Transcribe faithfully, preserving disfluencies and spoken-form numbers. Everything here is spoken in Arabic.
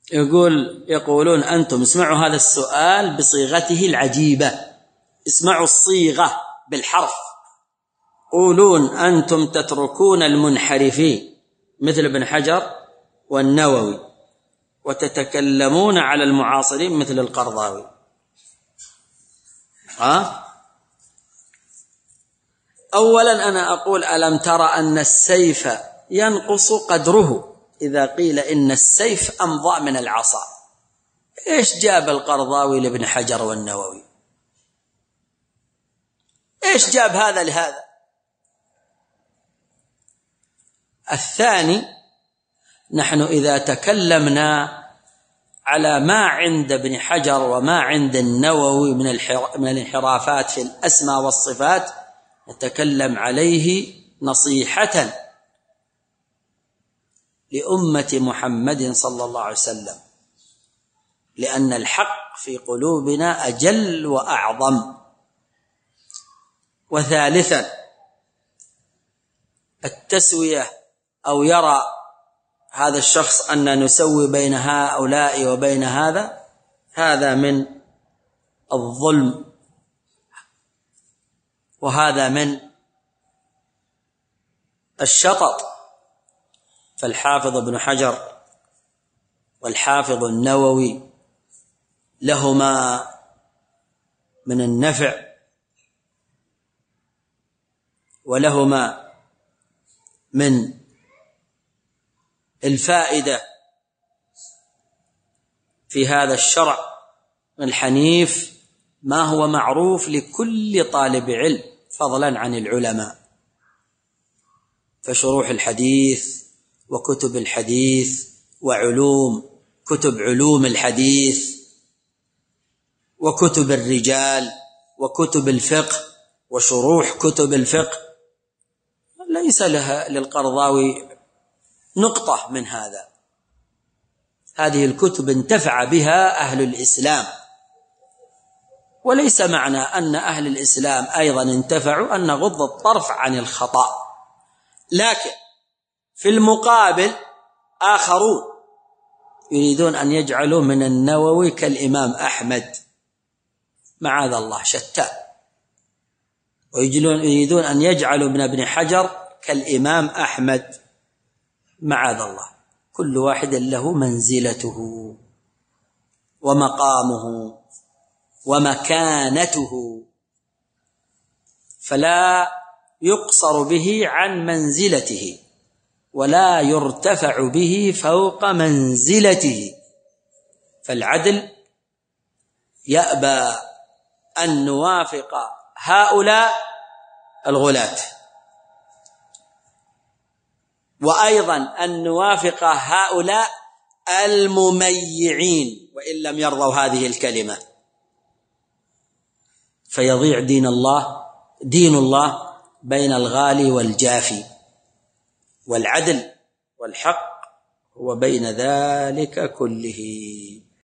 يقول يقولون أنتم اسمعوا هذا السؤال بصيغته العجيبة، اسمعوا الصيغة بالحرف. قولون أنتم تتركون المنحرفين مثل ابن حجر والنووي وتتكلمون على المعاصرين مثل القرضاوي. ها؟ أولا أنا أقول ألم ترى أن السيف ينقص قدره إذا قيل إن السيف أمضى من العصا؟ إيش جاب القرضاوي لابن حجر والنووي؟ إيش جاب هذا لهذا؟ الثاني، نحن إذا تكلمنا على ما عند ابن حجر وما عند النووي من الانحرافات في الأسماء والصفات نتكلم عليه نصيحة لأمة محمد صلى الله عليه وسلم، لأن الحق في قلوبنا أجل وأعظم. وثالثا، التسوية أو يرى هذا الشخص أن نسوي بين هؤلاء وبين هذا، هذا من الظلم وهذا من الشطط. فالحافظ ابن حجر والحافظ النووي لهما من النفع ولهما من الفائدة في هذا الشرع الحنيف ما هو معروف لكل طالب علم فضلا عن العلماء. فشروح الحديث وكتب الحديث وعلوم كتب علوم الحديث وكتب الرجال وكتب الفقه وشروح كتب الفقه ليس لها للقرضاوي نقطة من هذا. هذه الكتب انتفع بها أهل الإسلام، وليس معنى أن أهل الإسلام أيضا انتفعوا أن نغض الطرف عن الخطأ، لكن في المقابل آخرون يريدون أن يجعلوا من النووي كالإمام أحمد، معاذ الله شتاء، ويريدون أن يجعلوا من ابن حجر كالإمام أحمد، معاذ الله. كل واحد له منزلته ومقامه ومكانته، فلا يقصر به عن منزلته ولا يرتفع به فوق منزلته. فالعدل يأبى أن نوافق هؤلاء الغلاة، وأيضا أن نوافق هؤلاء المميعين وإن لم يرضوا هذه الكلمة، فيضيع دين الله دين الله بين الغالي والجافي. والعدل والحق هو بين ذلك كله.